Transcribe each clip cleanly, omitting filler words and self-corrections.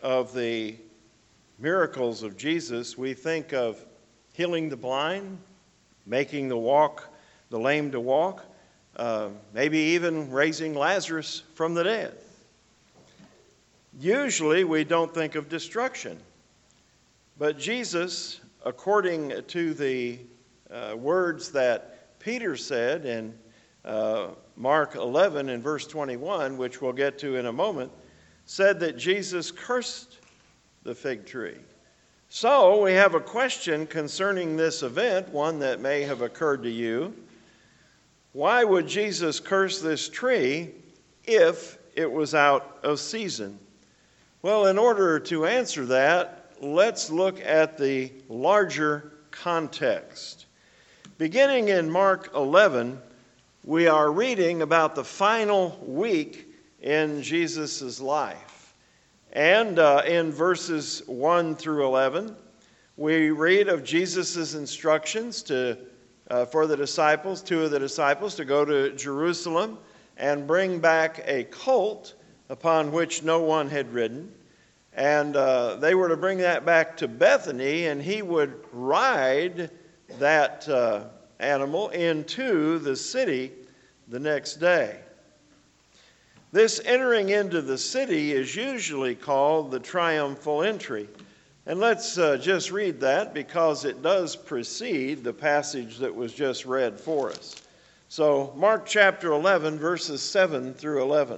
of the miracles of Jesus, we think of healing the blind, making the lame to walk, maybe even raising Lazarus from the dead. Usually we don't think of destruction. But Jesus, according to the words that Peter said in Mark 11 and verse 21, which we'll get to in a moment, said that Jesus cursed the fig tree. So we have a question concerning this event, one that may have occurred to you. Why would Jesus curse this tree if it was out of season? Well, in order to answer that, let's look at the larger context. Beginning in Mark 11, we are reading about the final week in Jesus' life. And in verses 1 through 11, we read of Jesus' instructions for the disciples, two of the disciples, to go to Jerusalem and bring back a colt upon which no one had ridden. And they were to bring that back to Bethany, and he would ride that animal into the city the next day. This entering into the city is usually called the triumphal entry. And let's just read that because it does precede the passage that was just read for us. So, Mark chapter 11, verses 7 through 11.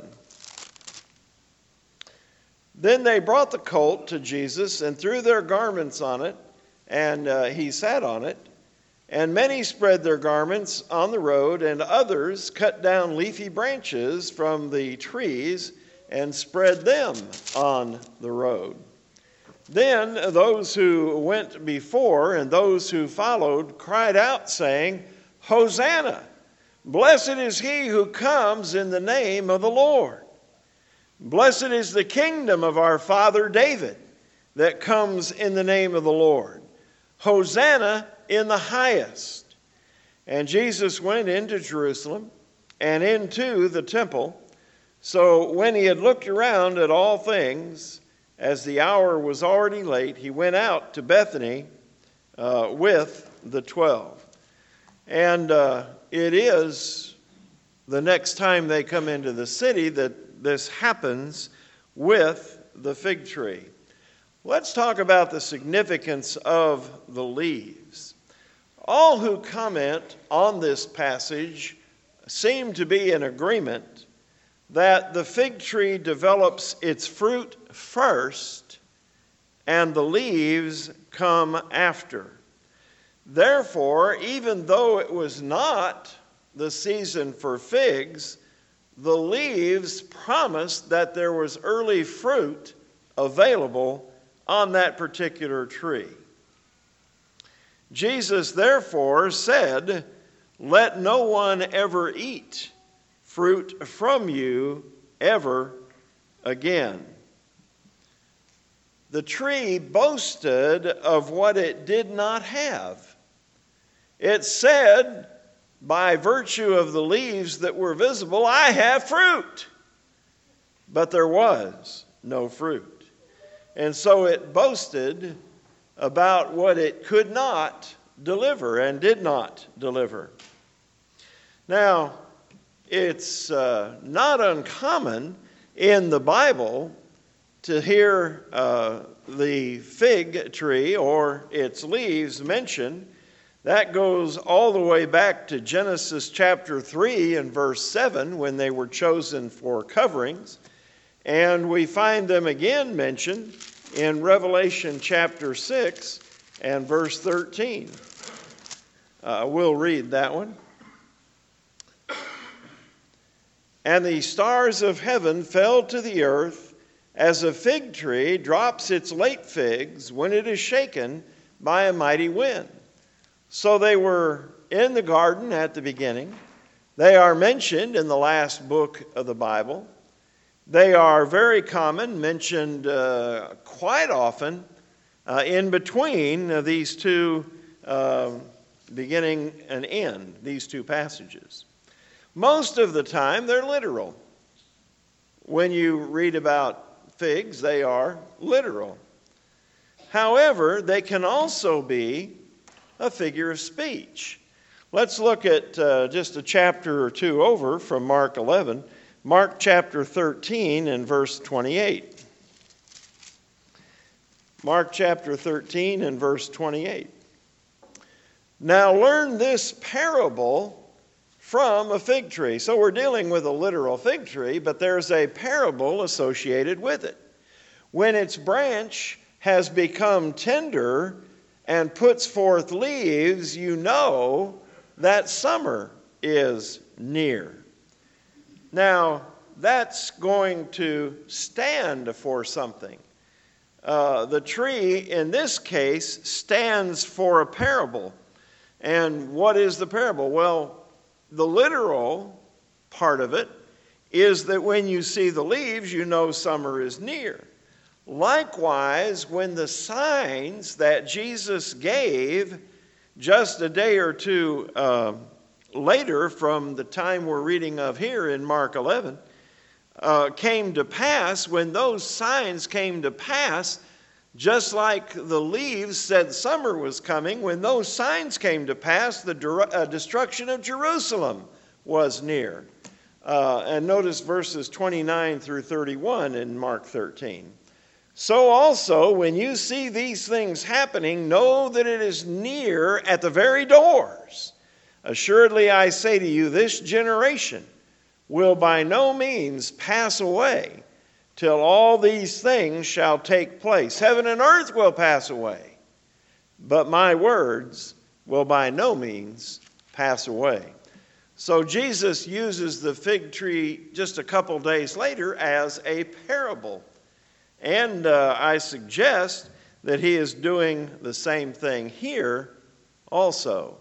Then they brought the colt to Jesus and threw their garments on it, and he sat on it. And many spread their garments on the road, and others cut down leafy branches from the trees and spread them on the road. Then those who went before and those who followed cried out, saying, Hosanna! Blessed is he who comes in the name of the Lord. Blessed is the kingdom of our father David that comes in the name of the Lord. Hosanna in the highest. And Jesus went into Jerusalem and into the temple. So when he had looked around at all things, as the hour was already late, he went out to Bethany with the 12. And it is the next time they come into the city that this happens with the fig tree. Let's talk about the significance of the leaves. All who comment on this passage seem to be in agreement that the fig tree develops its fruit first and the leaves come after. Therefore, even though it was not the season for figs, the leaves promised that there was early fruit available on that particular tree. Jesus therefore said, "Let no one ever eat fruit from you ever again." The tree boasted of what it did not have. It said, by virtue of the leaves that were visible, "I have fruit." But there was no fruit. And so it boasted about what it could not deliver and did not deliver. Now, it's not uncommon in the Bible to hear the fig tree or its leaves mentioned. That goes all the way back to Genesis chapter 3 and verse 7 when they were chosen for coverings. And we find them again mentioned in Revelation chapter 6 and verse 13. We'll read that one. And the stars of heaven fell to the earth as a fig tree drops its late figs when it is shaken by a mighty wind. So they were in the garden at the beginning. They are mentioned in the last book of the Bible. They are very common, mentioned quite often in between these two beginning and end, these two passages. Most of the time, they're literal. When you read about figs, they are literal. However, they can also be a figure of speech. Let's look at just a chapter or two over from Mark 11. Mark chapter 13 and verse 28. Mark chapter 13 and verse 28. Now learn this parable from a fig tree. So we're dealing with a literal fig tree, but there's a parable associated with it. When its branch has become tender and puts forth leaves, you know that summer is near. Now, that's going to stand for something. The tree, in this case, stands for a parable. And what is the parable? Well, the literal part of it is that when you see the leaves, you know summer is near. Likewise, when the signs that Jesus gave just a day or two later from the time we're reading of here in Mark 11 came to pass, when those signs came to pass, just like the leaves said summer was coming, when those signs came to pass, the destruction of Jerusalem was near. And notice verses 29 through 31 in Mark 13. So also, when you see these things happening, know that it is near at the very doors. Assuredly, I say to you, this generation will by no means pass away till all these things shall take place. Heaven and earth will pass away, but my words will by no means pass away. So Jesus uses the fig tree just a couple days later as a parable. And I suggest that he is doing the same thing here also.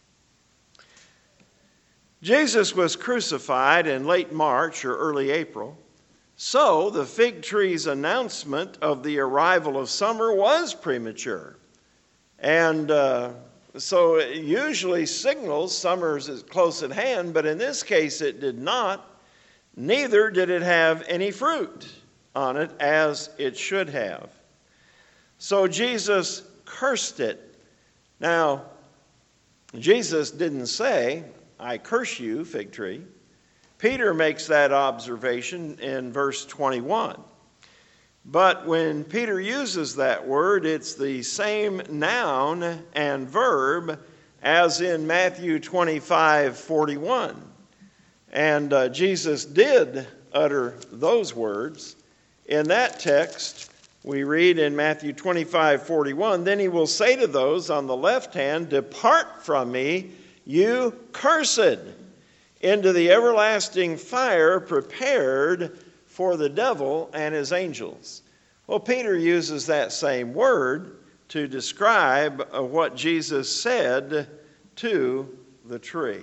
Jesus was crucified in late March or early April. So the fig tree's announcement of the arrival of summer was premature. And so it usually signals summer is close at hand, but in this case it did not. Neither did it have any fruit on it as it should have. So Jesus cursed it. Now, Jesus didn't say, I curse you, fig tree. Peter makes that observation in verse 21. But when Peter uses that word, it's the same noun and verb as in Matthew 25:41. And Jesus did utter those words. In that text, we read in Matthew 25:41, then he will say to those on the left hand, depart from me, you cursed, into the everlasting fire prepared for the devil and his angels. Well, Peter uses that same word to describe what Jesus said to the tree.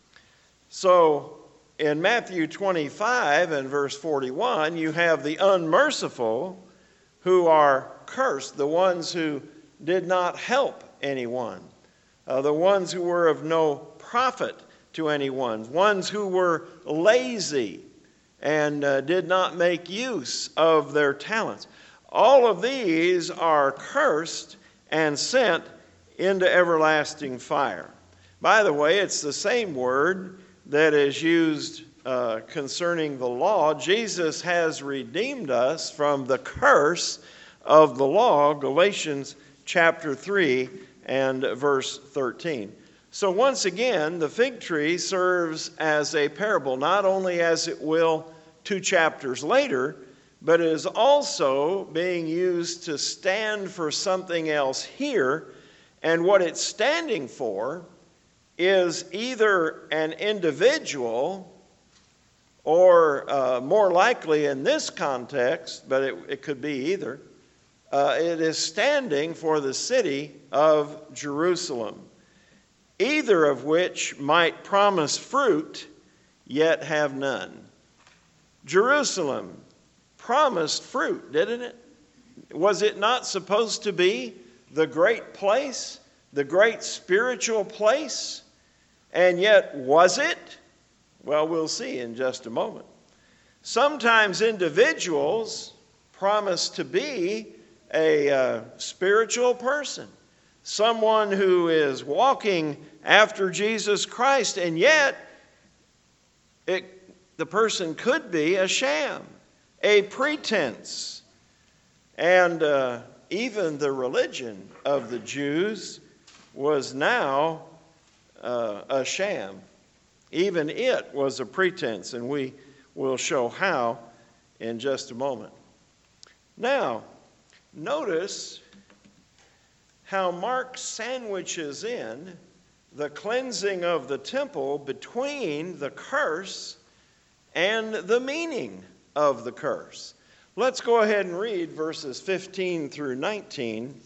So, in Matthew 25 and verse 41, you have the unmerciful who are cursed, the ones who did not help anyone, the ones who were of no profit to anyone, ones who were lazy and did not make use of their talents. All of these are cursed and sent into everlasting fire. By the way, it's the same word that is used concerning the law. Jesus has redeemed us from the curse of the law, Galatians chapter 3 and verse 13. So once again, the fig tree serves as a parable, not only as it will 2 chapters later, but is also being used to stand for something else here. And what it's standing for is either an individual or more likely in this context, but it could be either, it is standing for the city of Jerusalem, either of which might promise fruit, yet have none. Jerusalem promised fruit, didn't it? Was it not supposed to be the great place, the great spiritual place? And yet, was it? Well, we'll see in just a moment. Sometimes individuals promised to be a spiritual person, someone who is walking after Jesus Christ, and yet the person could be a sham, a pretense. And even the religion of the Jews was now a sham. Even it was a pretense, and we will show how in just a moment. Now, notice how Mark sandwiches in the cleansing of the temple between the curse and the meaning of the curse. Let's go ahead and read verses 15 through 19.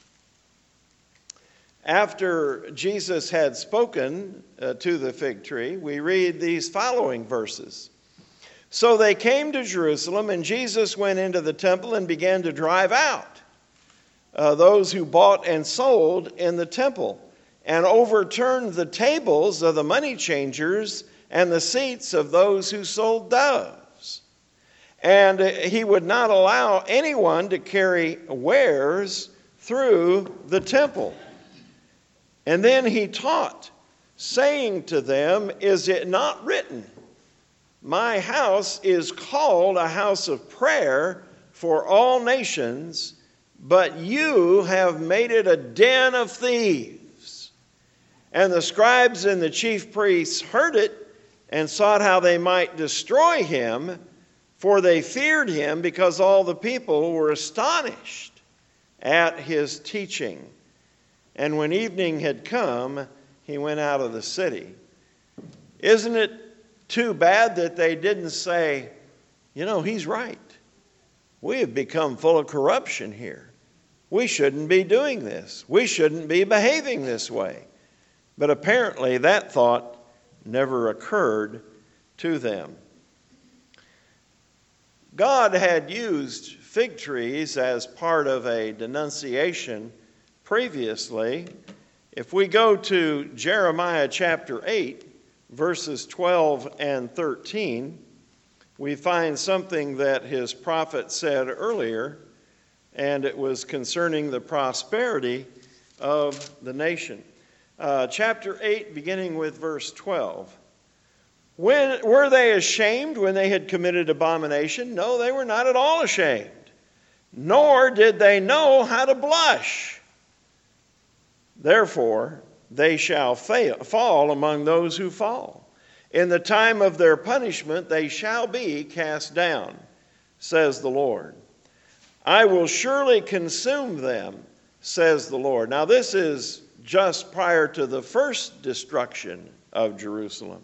After Jesus had spoken to the fig tree, we read these following verses. So they came to Jerusalem, and Jesus went into the temple and began to drive out those who bought and sold in the temple, and overturned the tables of the money changers and the seats of those who sold doves. And he would not allow anyone to carry wares through the temple. And then he taught, saying to them, "Is it not written, my house is called a house of prayer for all nations, but you have made it a den of thieves"? And the scribes and the chief priests heard it and sought how they might destroy him, for they feared him, because all the people were astonished at his teaching. And when evening had come, he went out of the city. Isn't it too bad that they didn't say, he's right. We have become full of corruption here. We shouldn't be doing this. We shouldn't be behaving this way. But apparently that thought never occurred to them. God had used fig trees as part of a denunciation previously. If we go to Jeremiah chapter 8, verses 12 and 13, we find something that his prophet said earlier, and it was concerning the prosperity of the nation. Chapter 8, beginning with verse 12. Were they ashamed when they had committed abomination? No, they were not at all ashamed. Nor did they know how to blush. Therefore, they shall fall among those who fall. In the time of their punishment, they shall be cast down, says the Lord. I will surely consume them, says the Lord. Now, this is just prior to the first destruction of Jerusalem.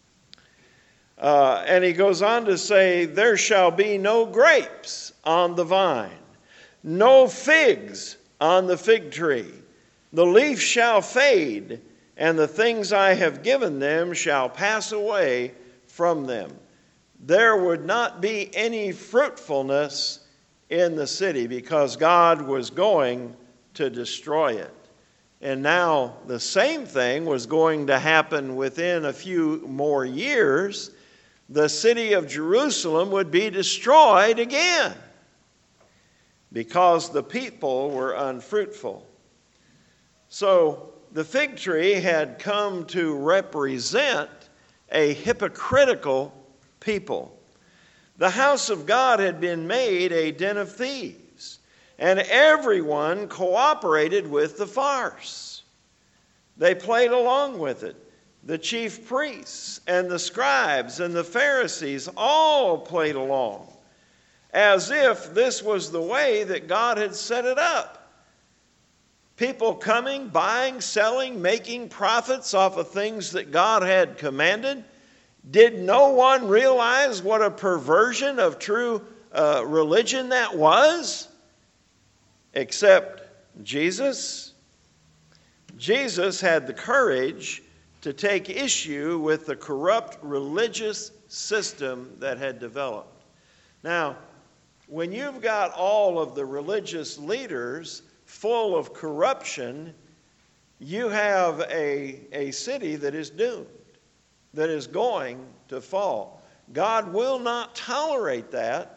And he goes on to say, there shall be no grapes on the vine, no figs on the fig tree. The leaf shall fade, and the things I have given them shall pass away from them. There would not be any fruitfulness in the city because God was going to destroy it. And now the same thing was going to happen within a few more years. The city of Jerusalem would be destroyed again because the people were unfruitful. So the fig tree had come to represent a hypocritical people. The house of God had been made a den of thieves, and everyone cooperated with the farce. They played along with it. The chief priests and the scribes and the Pharisees all played along, as if this was the way that God had set it up. People coming, buying, selling, making profits off of things that God had commanded. Did no one realize what a perversion of true religion that was? Except Jesus. Jesus had the courage to take issue with the corrupt religious system that had developed. Now, when you've got all of the religious leaders full of corruption, you have a city that is doomed, that is going to fall. God will not tolerate that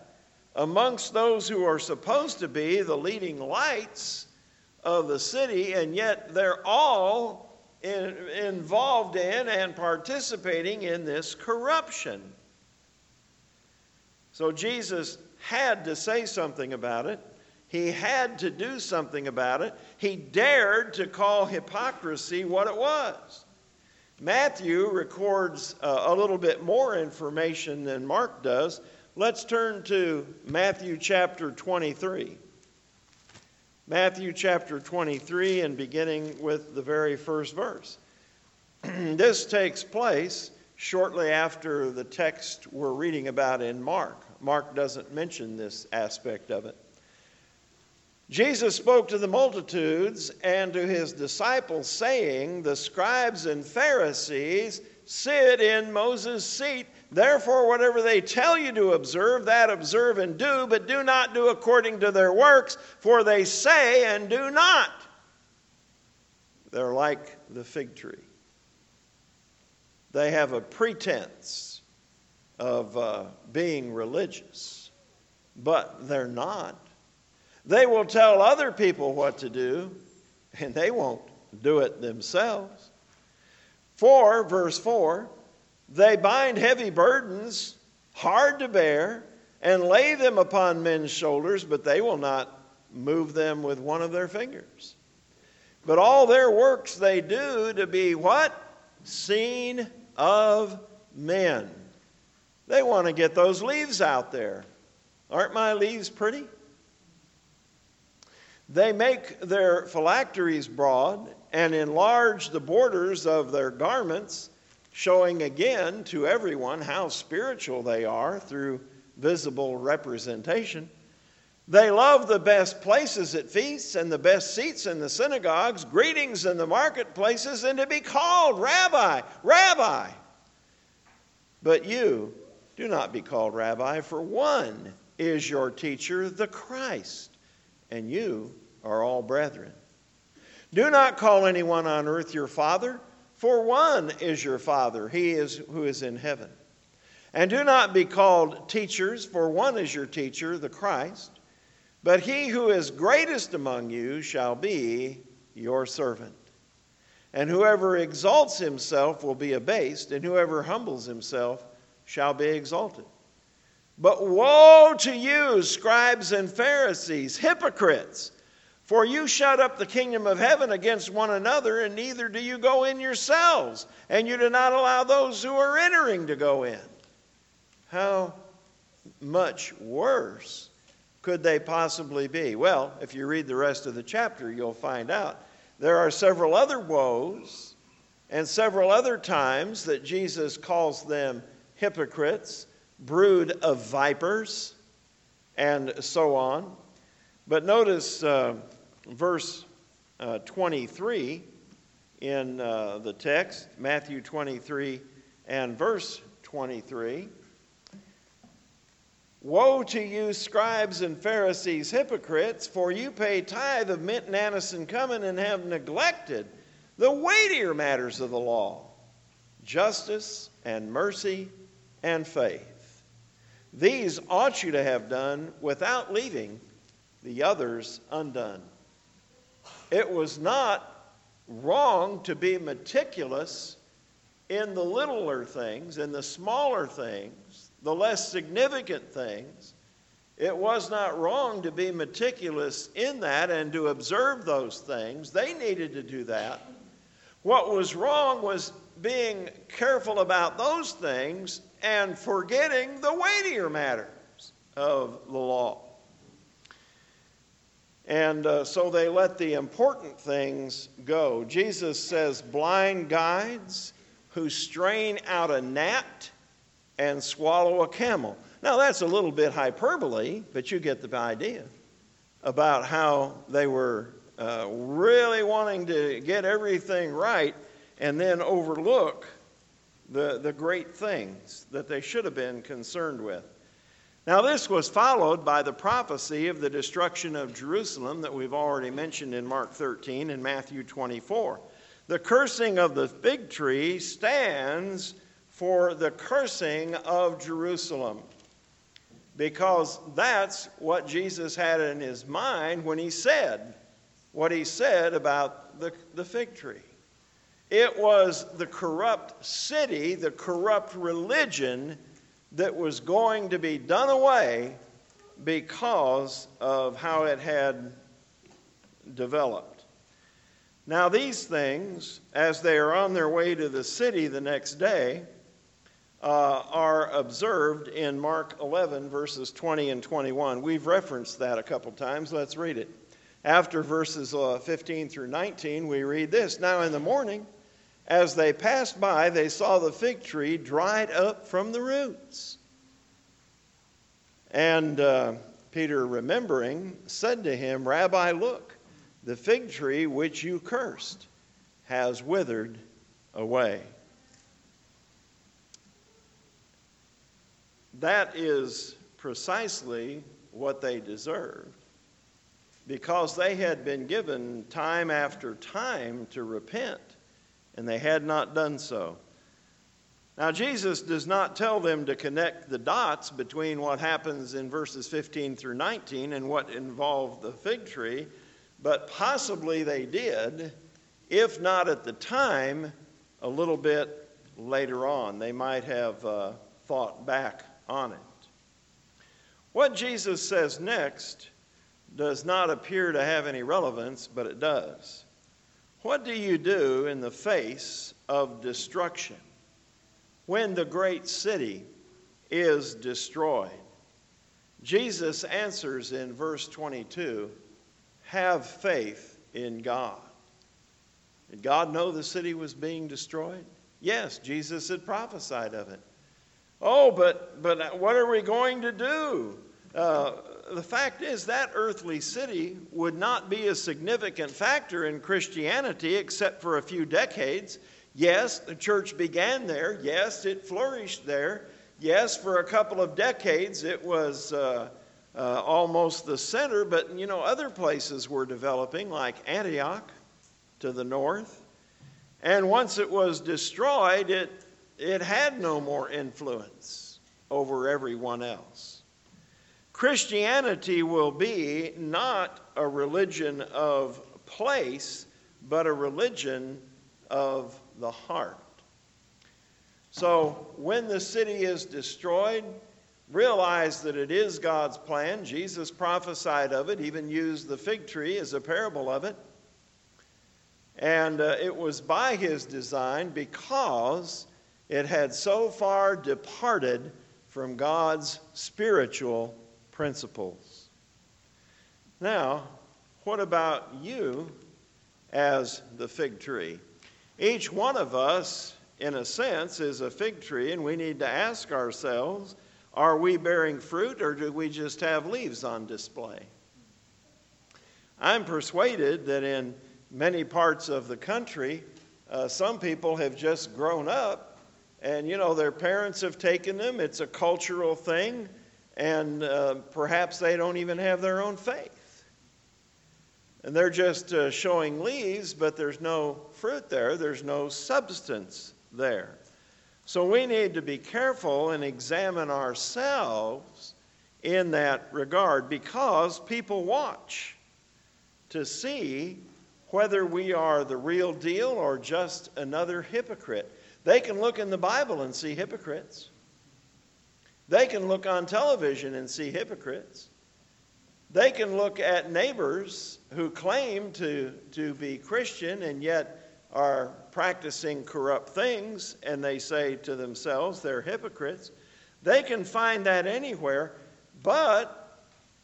amongst those who are supposed to be the leading lights of the city, and yet they're all involved in and participating in this corruption. So Jesus had to say something about it. He had to do something about it. He dared to call hypocrisy what it was. Matthew records a little bit more information than Mark does. Let's turn to Matthew chapter 23. Matthew chapter 23, and beginning with the very first verse. This takes place shortly after the text we're reading about in Mark. Mark doesn't mention this aspect of it. Jesus spoke to the multitudes and to his disciples, saying, "The scribes and Pharisees sit in Moses' seat. Therefore, whatever they tell you to observe, that observe and do, but do not do according to their works, for they say and do not." They're like the fig tree. They have a pretense of being religious, but they're not. They will tell other people what to do, and they won't do it themselves. For, verse 4, they bind heavy burdens, hard to bear, and lay them upon men's shoulders, but they will not move them with one of their fingers. But all their works they do to be what? Seen of men. They want to get those leaves out there. Aren't my leaves pretty? They make their phylacteries broad and enlarge the borders of their garments, showing again to everyone how spiritual they are through visible representation. They love the best places at feasts and the best seats in the synagogues, greetings in the marketplaces, and to be called Rabbi, Rabbi. But you do not be called Rabbi, for one is your teacher, the Christ, and you are all brethren. Do not call anyone on earth your father, for one is your Father, he is who is in heaven. And do not be called teachers, for one is your teacher, the Christ. But he who is greatest among you shall be your servant. And whoever exalts himself will be abased, and whoever humbles himself shall be exalted. But woe to you, scribes and Pharisees, hypocrites! For you shut up the kingdom of heaven against one another, and neither do you go in yourselves, and you do not allow those who are entering to go in. How much worse could they possibly be? Well, if you read the rest of the chapter, you'll find out. There are several other woes, and several other times that Jesus calls them hypocrites, brood of vipers, and so on. But notice verse 23 in the text, Matthew 23 and verse 23. Woe to you, scribes and Pharisees, hypocrites, for you pay tithe of mint and anise and cumin, and have neglected the weightier matters of the law, justice and mercy and faith. These ought you to have done without leaving the others undone. It was not wrong to be meticulous in the littler things, in the smaller things, the less significant things. It was not wrong to be meticulous in that and to observe those things. They needed to do that. What was wrong was being careful about those things and forgetting the weightier matters of the law. And so they let the important things go. Jesus says, blind guides who strain out a gnat and swallow a camel. Now that's a little bit hyperbole, but you get the idea about how they were really wanting to get everything right and then overlook the great things that they should have been concerned with. Now this was followed by the prophecy of the destruction of Jerusalem that we've already mentioned in Mark 13 and Matthew 24. The cursing of the fig tree stands for the cursing of Jerusalem. because that's what Jesus had in his mind when he said what he said about the fig tree. It was the corrupt city, the corrupt religion that was going to be done away because of how it had developed. Now these things, as they are on their way to the city the next day, are observed in Mark 11, verses 20 and 21. We've referenced that a couple times. Let's read it. After verses 15 through 19, we read this. Now in the morning, as they passed by, they saw the fig tree dried up from the roots. And Peter, remembering, said to him, Rabbi, look, the fig tree which you cursed has withered away. That is precisely what they deserved, because they had been given time after time to repent, and they had not done so. Now, Jesus does not tell them to connect the dots between what happens in verses 15 through 19 and what involved the fig tree, but possibly they did, if not at the time, a little bit later on. They might have thought back on it. What Jesus says next does not appear to have any relevance, but it does. What do you do in the face of destruction when the great city is destroyed? Jesus answers in verse 22, have faith in God. Did God know the city was being destroyed? Yes, Jesus had prophesied of it. Oh, but what are we going to do? The fact is that earthly city would not be a significant factor in Christianity except for a few decades. Yes, the church began there. Yes, it flourished there. Yes, for a couple of decades it was almost the center, but other places were developing, like Antioch to the north. And once it was destroyed, it had no more influence over everyone else. Christianity will be not a religion of place, but a religion of the heart. So when the city is destroyed, realize that it is God's plan. Jesus prophesied of it, even used the fig tree as a parable of it. And it was by his design, because it had so far departed from God's spiritual principles. Now, what about you as the fig tree? Each one of us, in a sense, is a fig tree, and we need to ask ourselves, are we bearing fruit, or do we just have leaves on display? I'm persuaded that in many parts of the country, some people have just grown up, and their parents have taken them. It's a cultural thing, and perhaps they don't even have their own faith. And they're just showing leaves, but there's no fruit there. There's no substance there. So we need to be careful and examine ourselves in that regard, because people watch to see whether we are the real deal or just another hypocrite. They can look in the Bible and see hypocrites. They can look on television and see hypocrites. They can look at neighbors who claim to be Christian and yet are practicing corrupt things, and they say to themselves they're hypocrites. They can find that anywhere, but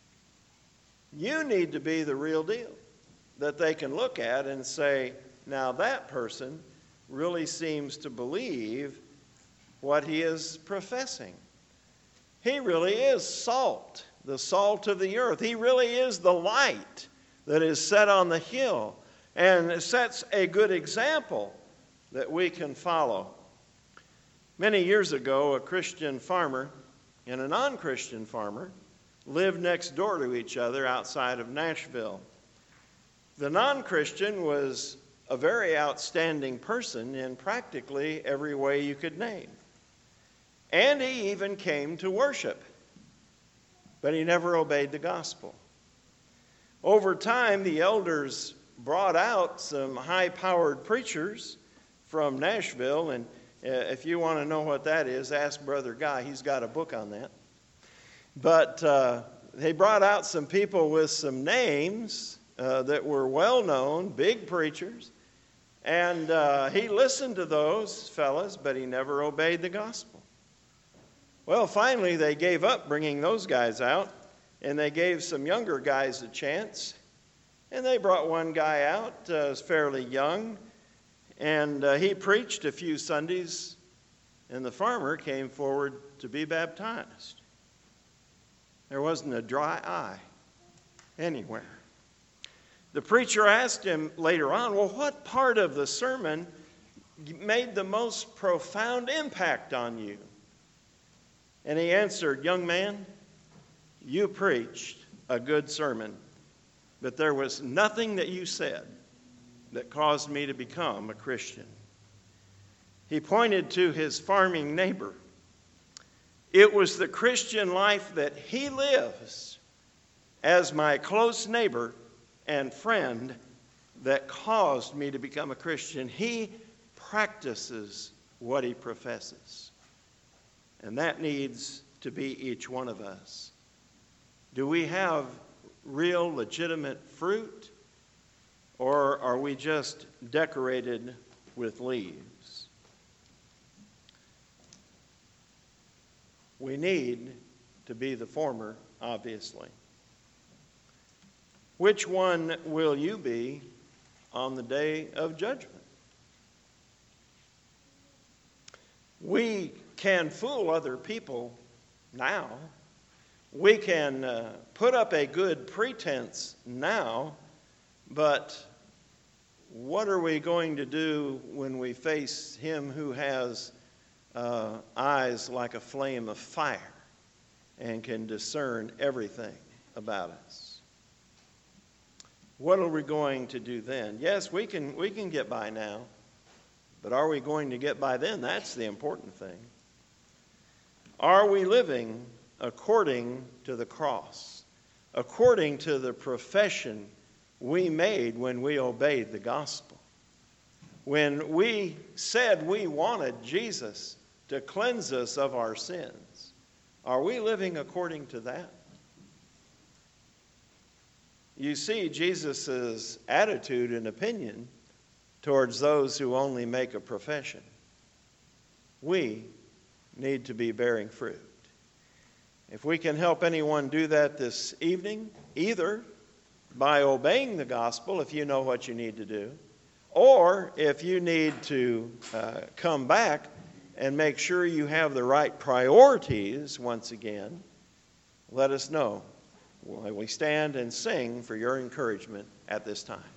you need to be the real deal that they can look at and say, now that person really seems to believe what he is professing. He really is salt, the salt of the earth. He really is the light that is set on the hill, and sets a good example that we can follow. Many years ago, a Christian farmer and a non-Christian farmer lived next door to each other outside of Nashville. The non-Christian was a very outstanding person in practically every way you could name. And he even came to worship. but he never obeyed the gospel. Over time, the elders brought out some high-powered preachers from Nashville, and if you want to know what that is, ask Brother Guy. He's got a book on that. But they brought out some people with some names that were well-known, big preachers, and he listened to those fellas, but he never obeyed the gospel. Well, finally, they gave up bringing those guys out, and they gave some younger guys a chance. And they brought one guy out, was fairly young, and he preached a few Sundays, and the farmer came forward to be baptized. There wasn't a dry eye anywhere. The preacher asked him later on, well, what part of the sermon made the most profound impact on you? And he answered, young man, you preached a good sermon, but there was nothing that you said that caused me to become a Christian. He pointed to his farming neighbor. It was the Christian life that he lives as my close neighbor and friend that caused me to become a Christian. He practices what he professes. And that needs to be each one of us. Do we have real, legitimate fruit, or are we just decorated with leaves? We need to be the former, obviously. Which one will you be on the day of judgment? We can fool other people now. We can put up a good pretense now, but what are we going to do when we face him who has eyes like a flame of fire and can discern everything about us? What are we going to do then? Yes, we can get by now, but are we going to get by then? That's the important thing. Are we living according to the cross, according to the profession we made when we obeyed the gospel? When we said we wanted Jesus to cleanse us of our sins, are we living according to that? You see Jesus' attitude and opinion towards those who only make a profession. We need to be bearing fruit. If we can help anyone do that this evening, either by obeying the gospel, if you know what you need to do, or if you need to come back and make sure you have the right priorities once again, let us know. We stand and sing for your encouragement at this time.